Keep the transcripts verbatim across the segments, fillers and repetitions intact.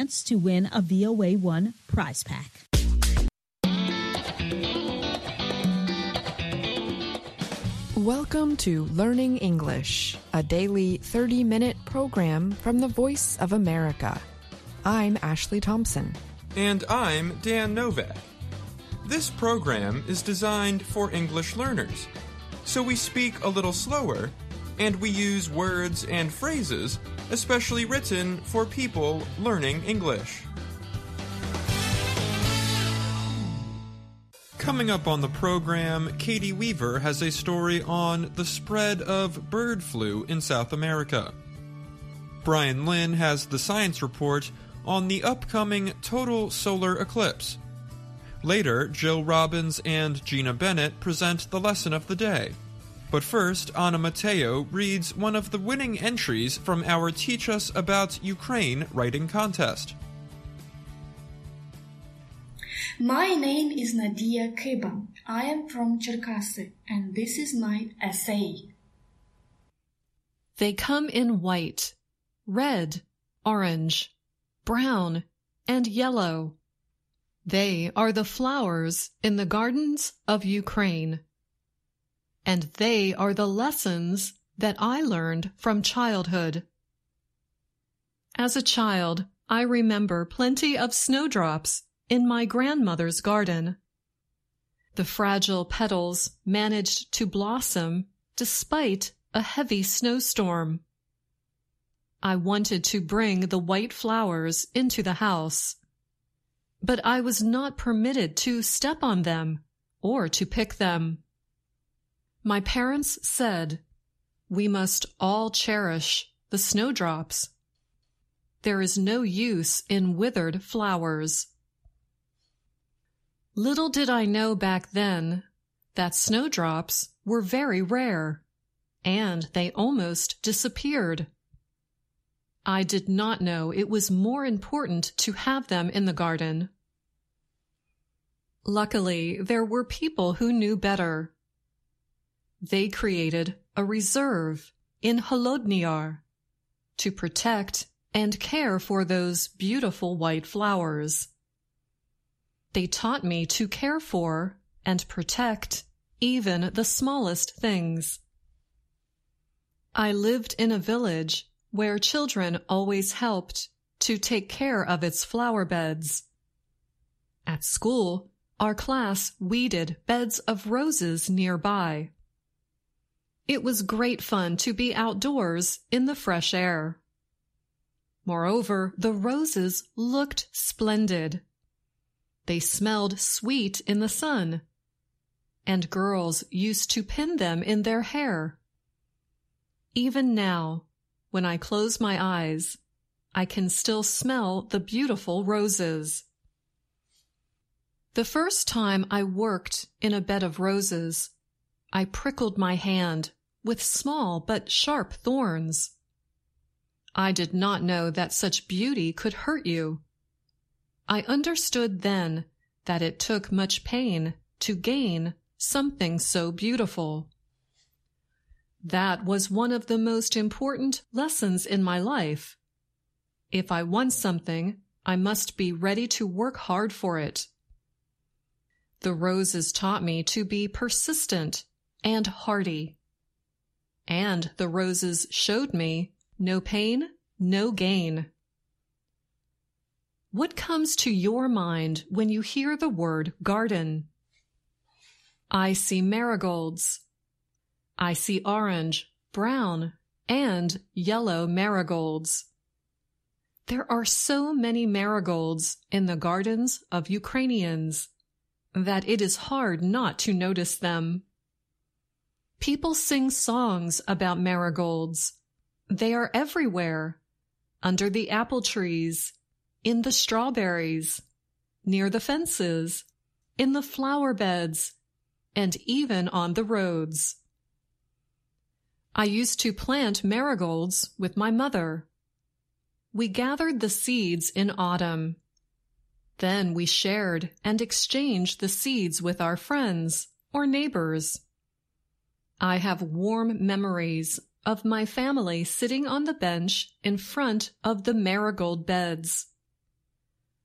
chance to win a V O A one prize pack. Welcome to Learning English, a daily thirty-minute program from the Voice of America. I'm Ashley Thompson. And I'm Dan Novak. This program is designed for English learners, so we speak a little slower, and we use words and phrases especially written for people learning English. Coming up on the program, Katie Weaver has a story on the spread of bird flu in South America. Brian Lynn has the science report on the upcoming total solar eclipse. Later, Jill Robbins and Gina Bennett present the lesson of the day. But first, Anna Mateo reads one of the winning entries from our Teach Us About Ukraine writing contest. My name is Nadia Kyba. I am from Cherkasy, and this is my essay. They come in white, red, orange, brown, and yellow. They are the flowers in the gardens of Ukraine. And they are the lessons that I learned from childhood. As a child, I remember plenty of snowdrops in my grandmother's garden. The fragile petals managed to blossom despite a heavy snowstorm. I wanted to bring the white flowers into the house, but I was not permitted to step on them or to pick them. My parents said, "We must all cherish the snowdrops. There is no use in withered flowers." Little did I know back then that snowdrops were very rare, and they almost disappeared. I did not know it was more important to have them in the garden. Luckily, there were people who knew better. They created a reserve in Holodnyar to protect and care for those beautiful white flowers. They taught me to care for and protect even the smallest things. I lived in a village where children always helped to take care of its flower beds. At school, our class weeded beds of roses nearby. It was great fun to be outdoors in the fresh air. Moreover, the roses looked splendid. They smelled sweet in the sun, and girls used to pin them in their hair. Even now, when I close my eyes, I can still smell the beautiful roses. The first time I worked in a bed of roses, I prickled my hand with small but sharp thorns. I did not know that such beauty could hurt you. I understood then that it took much pain to gain something so beautiful. That was one of the most important lessons in my life. If I want something, I must be ready to work hard for it. The roses taught me to be persistent and hardy. And the roses showed me no pain, no gain. What comes to your mind when you hear the word garden? I see marigolds. I see orange, brown, and yellow marigolds. There are so many marigolds in the gardens of Ukrainians that it is hard not to notice them. People sing songs about marigolds. They are everywhere, under the apple trees, in the strawberries, near the fences, in the flower beds, and even on the roads. I used to plant marigolds with my mother. We gathered the seeds in autumn. Then we shared and exchanged the seeds with our friends or neighbors. I have warm memories of my family sitting on the bench in front of the marigold beds.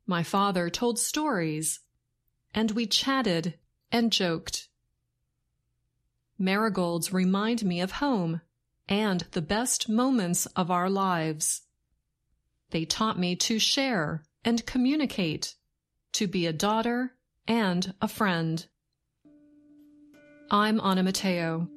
My father told stories, and we chatted and joked. Marigolds remind me of home and the best moments of our lives. They taught me to share and communicate, to be a daughter and a friend. I'm Anna Mateo.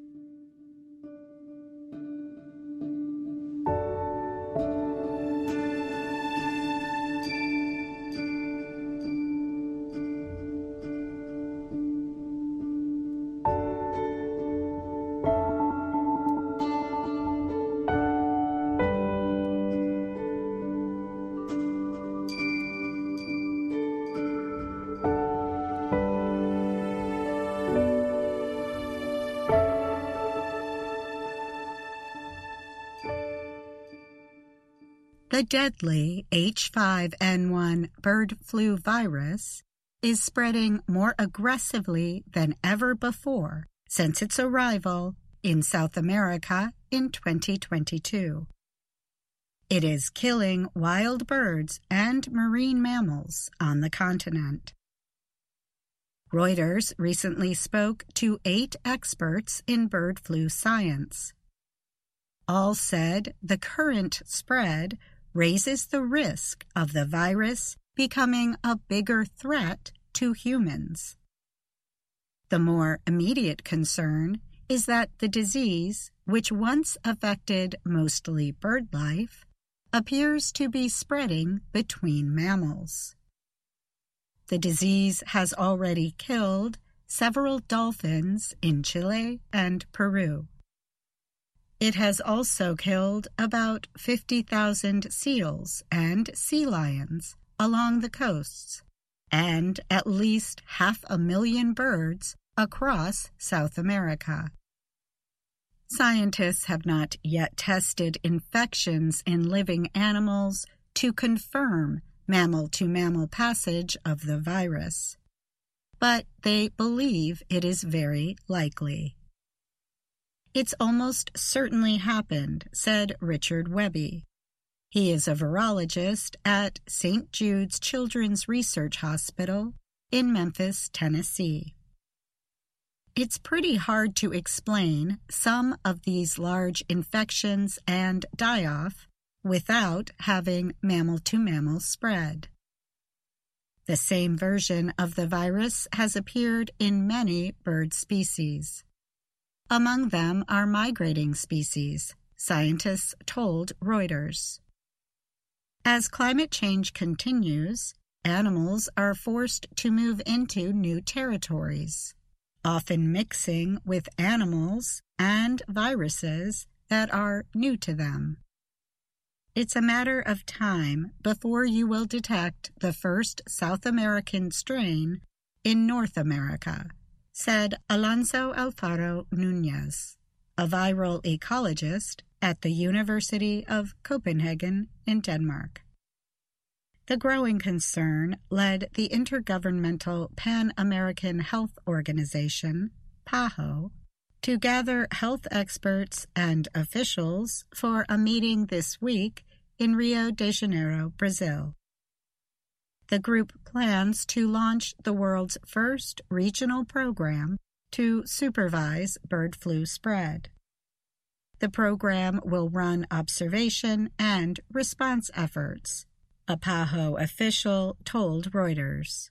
The deadly H five N one bird flu virus is spreading more aggressively than ever before since its arrival in South America in twenty twenty-two. It is killing wild birds and marine mammals on the continent. Reuters recently spoke to eight experts in bird flu science. All said the current spread raises the risk of the virus becoming a bigger threat to humans. The more immediate concern is that the disease, which once affected mostly bird life, appears to be spreading between mammals. The disease has already killed several dolphins in Chile and Peru. It has also killed about fifty thousand seals and sea lions along the coasts, and at least half a million birds across South America. Scientists have not yet tested infections in living animals to confirm mammal-to-mammal passage of the virus, but they believe it is very likely. It's almost certainly happened, said Richard Webby. He is a virologist at Saint Jude's Children's Research Hospital in Memphis, Tennessee. It's pretty hard to explain some of these large infections and die-off without having mammal-to-mammal spread. The same version of the virus has appeared in many bird species. Among them are migrating species, scientists told Reuters. As climate change continues, animals are forced to move into new territories, often mixing with animals and viruses that are new to them. It's a matter of time before you will detect the first South American strain in North America, said Alonso Alfaro Núñez, a viral ecologist at the University of Copenhagen in Denmark. The growing concern led the Intergovernmental Pan-American Health Organization, PAHO, to gather health experts and officials for a meeting this week in Rio de Janeiro, Brazil. The group plans to launch the world's first regional program to supervise bird flu spread. The program will run observation and response efforts, a PAHO official told Reuters.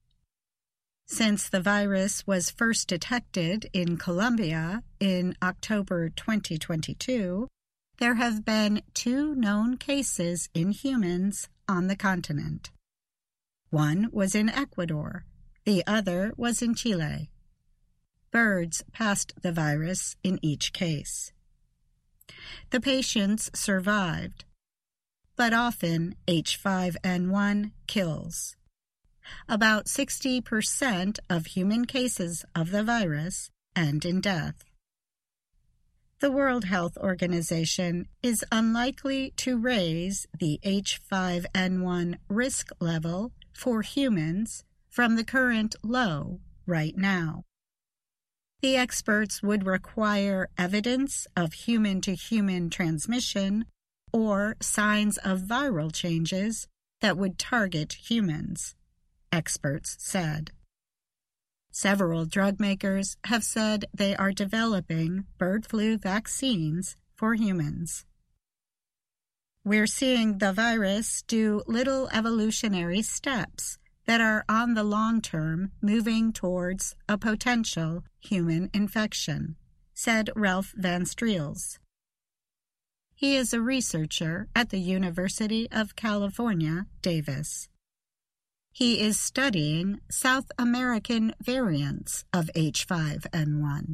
Since the virus was first detected in Colombia in October twenty twenty-two, there have been two known cases in humans on the continent. One was in Ecuador, the other was in Chile. Birds passed the virus in each case. The patients survived, but often H five N one kills. About sixty percent of human cases of the virus end in death. The World Health Organization is unlikely to raise the H five N one risk level for humans from the current low right now. The experts would require evidence of human-to-human transmission or signs of viral changes that would target humans, experts said. Several drug makers have said they are developing bird flu vaccines for humans. We're seeing the virus do little evolutionary steps that are on the long term moving towards a potential human infection, said Ralph Van Streels. He is a researcher at the University of California, Davis. He is studying South American variants of H five N one.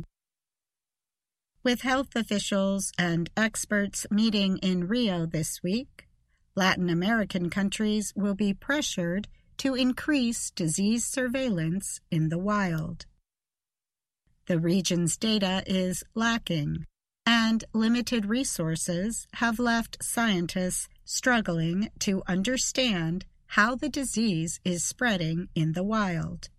With health officials and experts meeting in Rio this week, Latin American countries will be pressured to increase disease surveillance in the wild. The region's data is lacking, and limited resources have left scientists struggling to understand how the disease is spreading in the wild.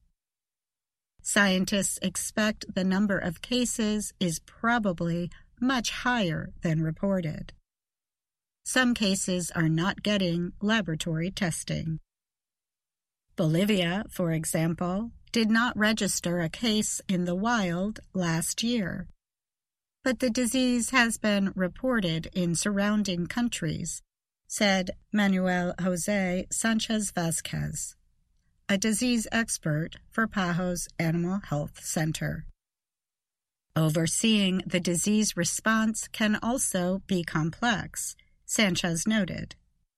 Scientists expect the number of cases is probably much higher than reported. Some cases are not getting laboratory testing. Bolivia, for example, did not register a case in the wild last year, but the disease has been reported in surrounding countries, said Manuel Jose Sanchez Vasquez, a disease expert for PAHO's Animal Health Center. Overseeing the disease response can also be complex, Sanchez noted.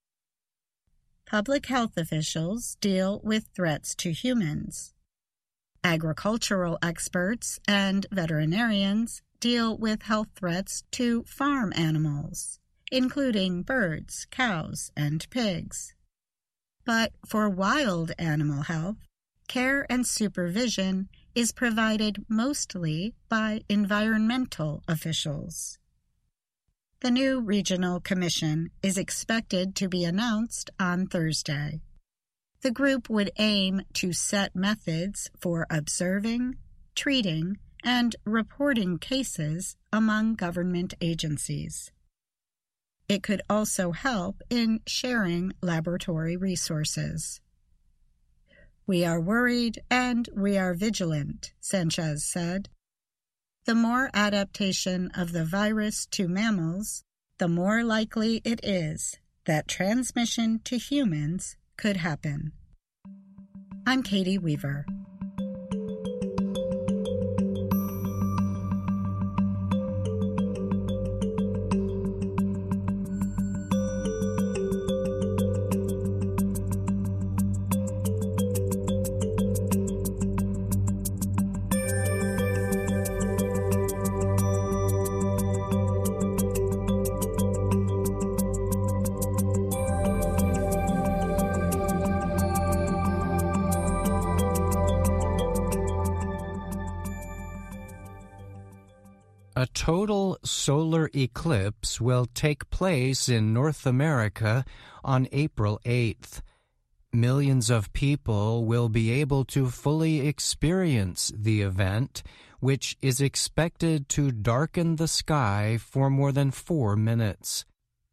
Public health officials deal with threats to humans. Agricultural experts and veterinarians deal with health threats to farm animals, including birds, cows, and pigs. But for wild animal health, care and supervision is provided mostly by environmental officials. The new regional commission is expected to be announced on Thursday. The group would aim to set methods for observing, treating, and reporting cases among government agencies. It could also help in sharing laboratory resources. We are worried and we are vigilant, Sanchez said. The more adaptation of the virus to mammals, the more likely it is that transmission to humans could happen. I'm Katie Weaver. A total solar eclipse will take place in North America on April eighth. Millions of people will be able to fully experience the event, which is expected to darken the sky for more than four minutes.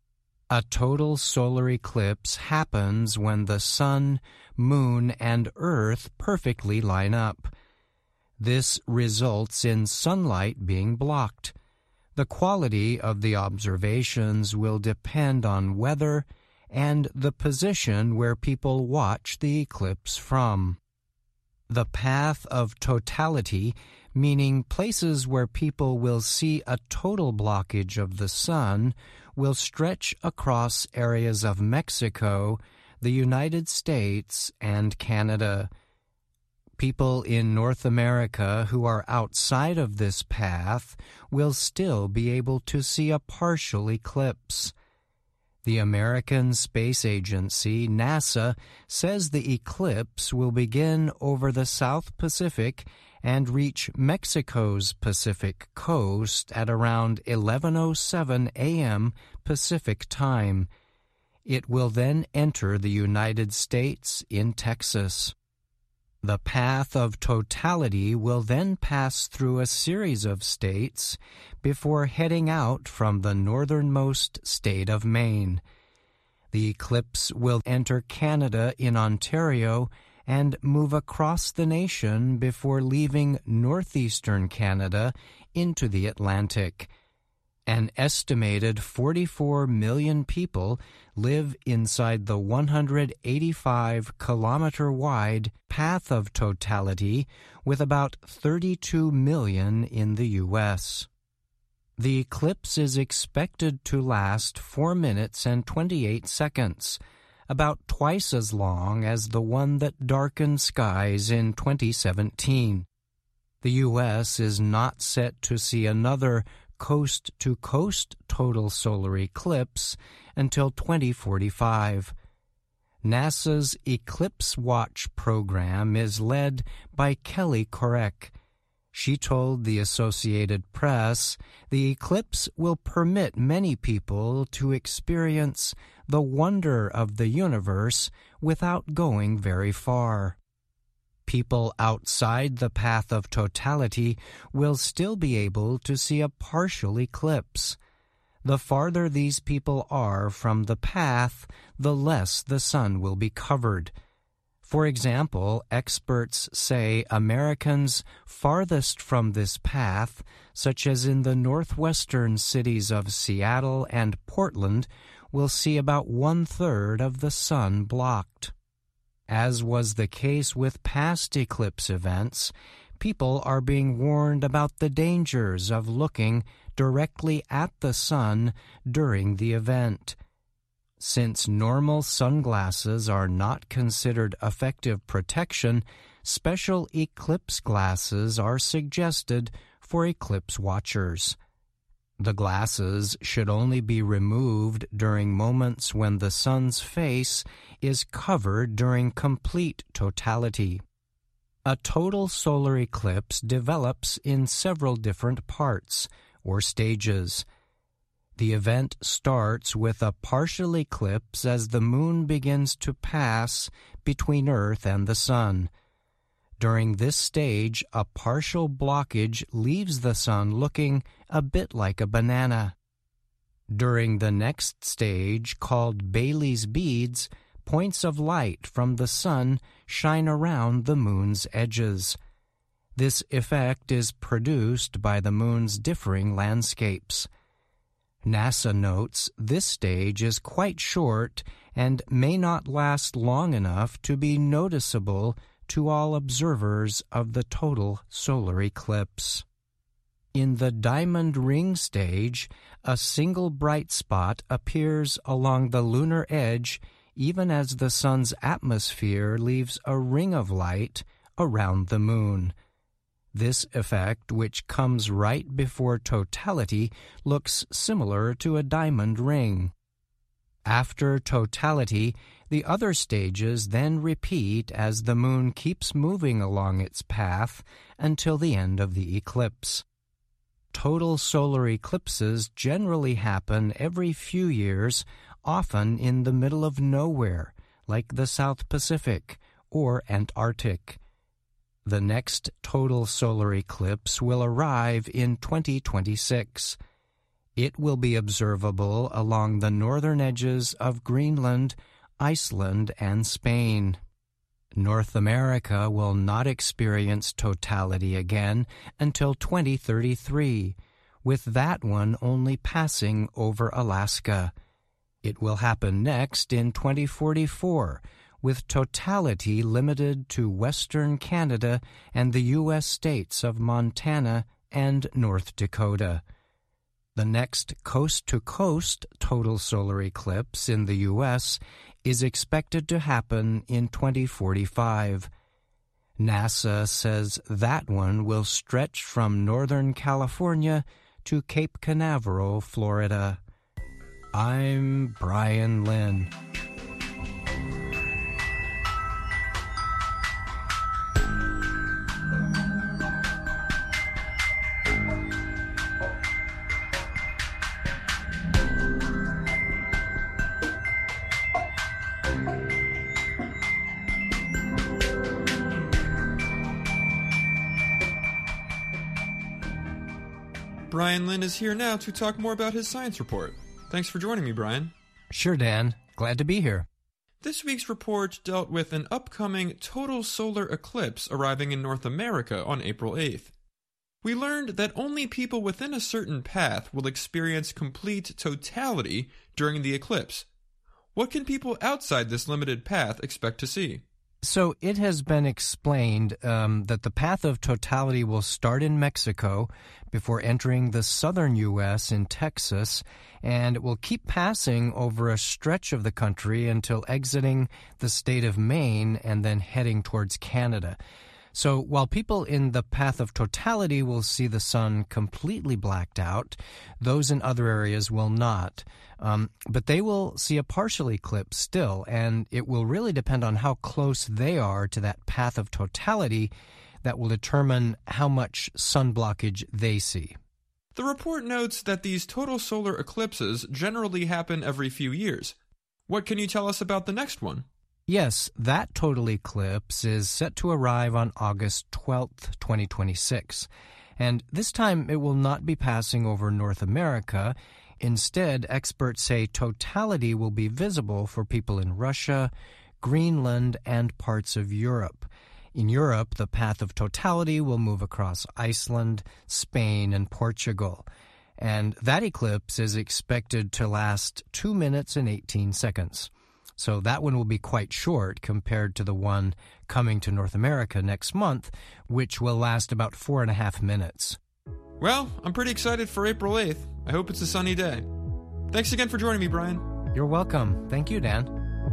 A total solar eclipse happens when the sun, moon, and earth perfectly line up. This results in sunlight being blocked. The quality of the observations will depend on weather and the position where people watch the eclipse from. The path of totality, meaning places where people will see a total blockage of the sun, will stretch across areas of Mexico, the United States, and Canada. People in North America who are outside of this path will still be able to see a partial eclipse. The American Space Agency, NASA, says the eclipse will begin over the South Pacific and reach Mexico's Pacific coast at around eleven oh seven a.m. Pacific time. It will then enter the United States in Texas. The path of totality will then pass through a series of states before heading out from the northernmost state of Maine. The eclipse will enter Canada in Ontario and move across the nation before leaving northeastern Canada into the Atlantic. An estimated forty-four million people live inside the one hundred eighty-five kilometer wide path of totality, with about thirty-two million in the U S. The eclipse is expected to last four minutes and twenty-eight seconds, about twice as long as the one that darkened skies in twenty seventeen. The U S is not set to see another coast-to-coast total solar eclipse until twenty forty-five. NASA's Eclipse Watch program is led by Kelly Korek. She told the Associated Press the eclipse will permit many people to experience the wonder of the universe without going very far. People outside the path of totality will still be able to see a partial eclipse. The farther these people are from the path, the less the sun will be covered. For example, experts say Americans farthest from this path, such as in the northwestern cities of Seattle and Portland, will see about one-third of the sun blocked. As was the case with past eclipse events, people are being warned about the dangers of looking directly at the sun during the event. Since normal sunglasses are not considered effective protection, special eclipse glasses are suggested for eclipse watchers. The glasses should only be removed during moments when the sun's face is covered during complete totality. A total solar eclipse develops in several different parts or stages. The event starts with a partial eclipse as the moon begins to pass between Earth and the sun. During this stage, a partial blockage leaves the sun looking a bit like a banana. During the next stage, called Bailey's beads, points of light from the sun shine around the moon's edges. This effect is produced by the moon's differing landscapes. NASA notes this stage is quite short and may not last long enough to be noticeable to all observers of the total solar eclipse. In the diamond ring stage, a single bright spot appears along the lunar edge even as the sun's atmosphere leaves a ring of light around the moon. This effect, which comes right before totality, looks similar to a diamond ring. After totality, the other stages then repeat as the moon keeps moving along its path until the end of the eclipse. Total solar eclipses generally happen every few years, often in the middle of nowhere, like the South Pacific or Antarctic. The next total solar eclipse will arrive in twenty twenty-six. It will be observable along the northern edges of Greenland, Iceland, and Spain. North America will not experience totality again until twenty thirty-three, with that one only passing over Alaska. It will happen next in twenty forty-four, with totality limited to western Canada and the U S states of Montana and North Dakota. The next coast-to-coast total solar eclipse in the U S is expected to happen in twenty forty-five. NASA says that one will stretch from Northern California to Cape Canaveral, Florida. I'm Brian Lynn. Brian Lynn is here now to talk more about his science report. Thanks for joining me, Brian. Sure, Dan. Glad to be here. This week's report dealt with an upcoming total solar eclipse arriving in North America on April eighth. We learned that only people within a certain path will experience complete totality during the eclipse. What can people outside this limited path expect to see? So it has been explained um, that the path of totality will start in Mexico before entering the southern U S in Texas, and it will keep passing over a stretch of the country until exiting the state of Maine and then heading towards Canada. So while people in the path of totality will see the sun completely blacked out, those in other areas will not. Um, but they will see a partial eclipse still, and it will really depend on how close they are to that path of totality that will determine how much sun blockage they see. The report notes that these total solar eclipses generally happen every few years. What can you tell us about the next one? Yes, that total eclipse is set to arrive on August twelfth, twenty twenty-six. And this time it will not be passing over North America. Instead, experts say totality will be visible for people in Russia, Greenland, and parts of Europe. In Europe, the path of totality will move across Iceland, Spain, and Portugal. And that eclipse is expected to last two minutes and eighteen seconds. So that one will be quite short compared to the one coming to North America next month, which will last about four and a half minutes. Well, I'm pretty excited for April eighth. I hope it's a sunny day. Thanks again for joining me, Brian. You're welcome. Thank you, Dan.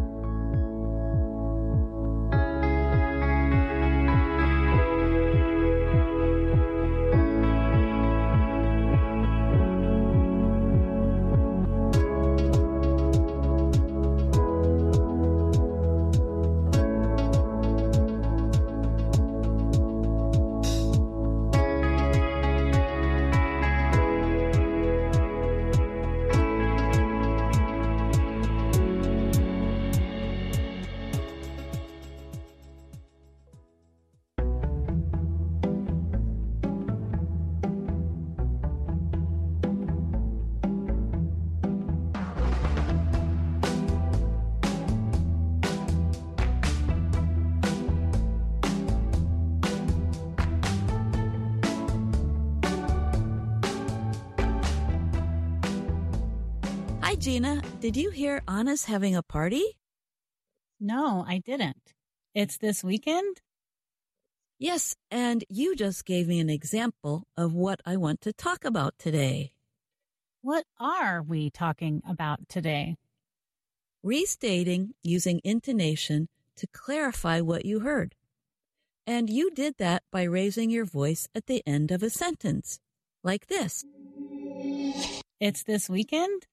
Hi, Gina. Did you hear Anna's having a party? No, I didn't. It's this weekend? Yes, and you just gave me an example of what I want to talk about today. What are we talking about today? Restating using intonation to clarify what you heard. And you did that by raising your voice at the end of a sentence, like this. It's this weekend?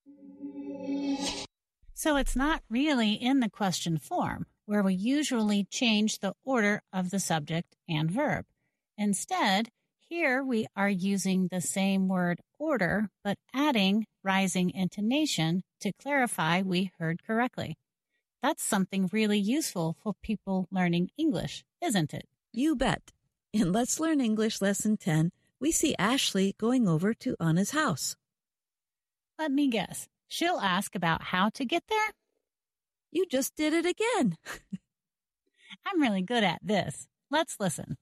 So it's not really in the question form, where we usually change the order of the subject and verb. Instead, here we are using the same word order, but adding rising intonation to clarify we heard correctly. That's something really useful for people learning English, isn't it? You bet. In Let's Learn English Lesson ten, we see Ashley going over to Anna's house. Let me guess. She'll ask about how to get there? You just did it again. I'm really good at this. Let's listen.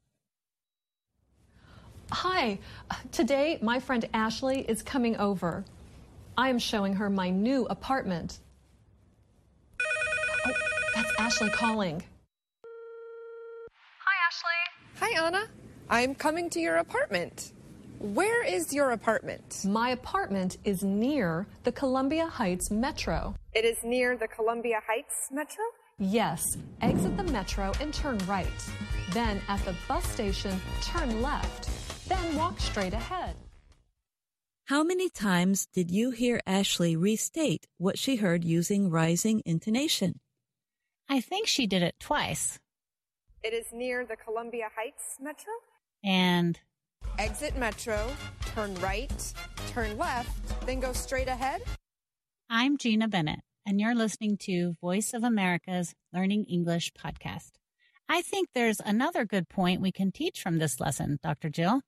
Hi. Today, my friend Ashley is coming over. I am showing her my new apartment. Oh, that's Ashley calling. Hi, Ashley. Hi, Anna. I'm coming to your apartment. Where is your apartment? My apartment is near the Columbia Heights Metro. It is near the Columbia Heights Metro? Yes. Exit the Metro and turn right. Then at the bus station, turn left. Then walk straight ahead. How many times did you hear Ashley restate what she heard using rising intonation? I think she did it twice. It is near the Columbia Heights Metro? And... Exit Metro, turn right, turn left, then go straight ahead. I'm Gina Bennett, and you're listening to Voice of America's Learning English podcast. I think there's another good point we can teach from this lesson, Doctor Jill.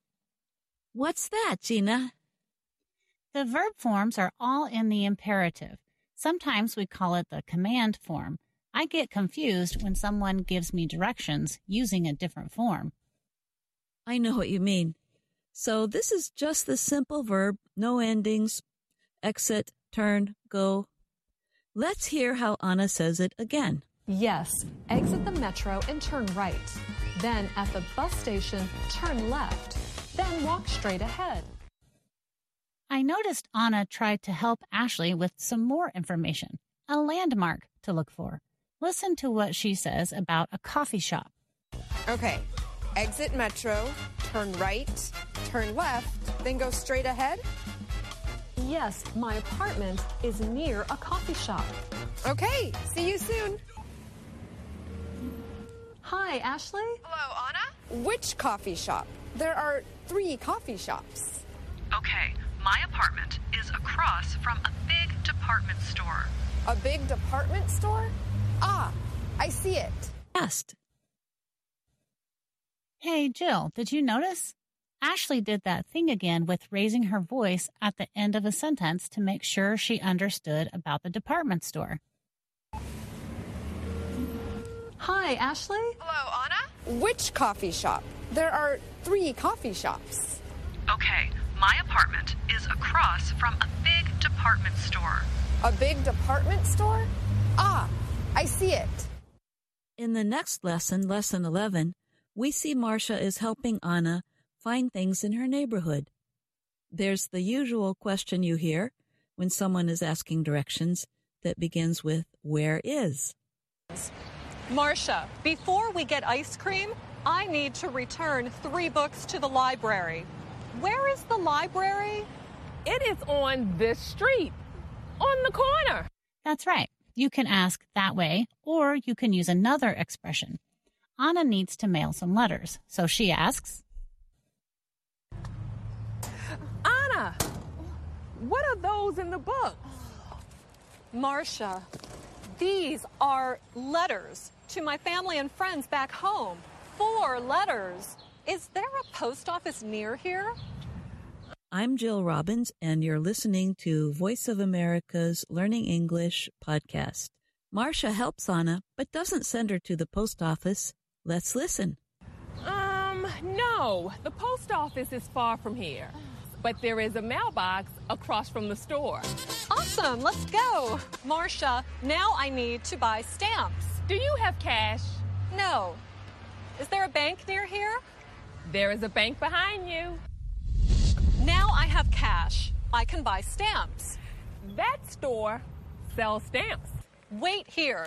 What's that, Gina? The verb forms are all in the imperative, Sometimes we call it the command form. I get confused when someone gives me directions using a different form. I know what you mean. So this is just the simple verb, no endings, exit, turn, go. Let's hear how Anna says it again. Yes, exit the metro and turn right. Then at the bus station, turn left. Then walk straight ahead. I noticed Anna tried to help Ashley with some more information, a landmark to look for. Listen to what she says about a coffee shop. Okay, exit metro, turn right, turn left, then go straight ahead? Yes, my apartment is near a coffee shop. Okay, see you soon. Hi, Ashley. Hello, Anna? Which coffee shop? There are three coffee shops. Okay, my apartment is across from a big department store. A big department store? Ah, I see it. Asked. Hey, Jill, did you notice? Ashley did that thing again with raising her voice at the end of a sentence to make sure she understood about the department store. Hi, Ashley. Hello, Anna? Which coffee shop? There are three coffee shops. Okay, my apartment is across from a big department store. A big department store? Ah, I see it. In the next lesson, lesson eleven, we see Marcia is helping Anna find things in her neighborhood. There's the usual question you hear when someone is asking directions that begins with, where is? Marcia, before we get ice cream, I need to return three books to the library. Where is the library? It is on this street, on the corner. That's right. You can ask that way, or you can use another expression. Anna needs to mail some letters, so she asks, Anna, what are those in the book? Marcia, these are letters to my family and friends back home. Four letters. Is there a post office near here? I'm Jill Robbins, and you're listening to Voice of America's Learning English podcast. Marcia helps Anna, but doesn't send her to the post office. Let's listen. Um, no. The post office is far from here. But there is a mailbox across from the store. Awesome. Let's go. Marcia, now I need to buy stamps. Do you have cash? No. Is there a bank near here? There is a bank behind you. Now I have cash. I can buy stamps. That store sells stamps. Wait here.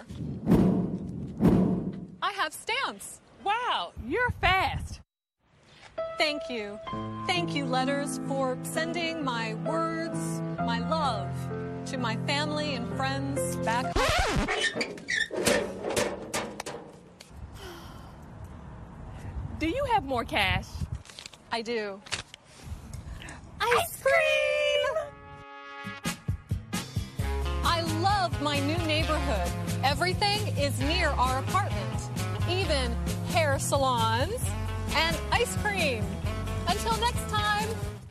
I have stamps. Wow, you're fast. Thank you. Thank you, letters, for sending my words, my love, to my family and friends back home. Do you have more cash? I do. Ice cream! I love my new neighborhood. Everything is near our apartment. Even hair salons and ice cream. Until next time.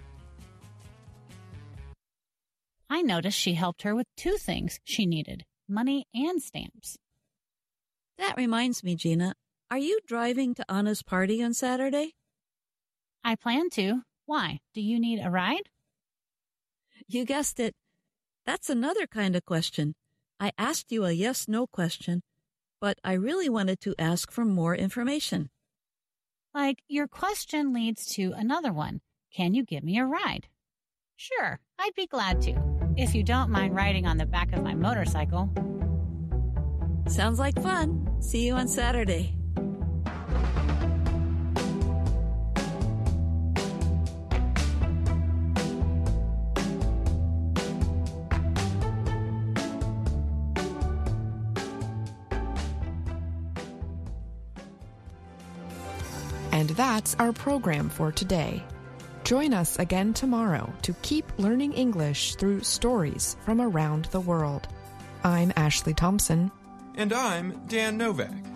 I noticed she helped her with two things she needed, money and stamps. That reminds me, Gina, are you driving to Anna's party on Saturday? I plan to. Why? Do you need a ride? You guessed it. That's another kind of question. I asked you a yes-no question, but I really wanted to ask for more information. Like, your question leads to another one. Can you give me a ride? Sure, I'd be glad to, if you don't mind riding on the back of my motorcycle. Sounds like fun. See you on Saturday. And that's our program for today. Join us again tomorrow to keep learning English through stories from around the world. I'm Ashley Thompson. And I'm Dan Novak.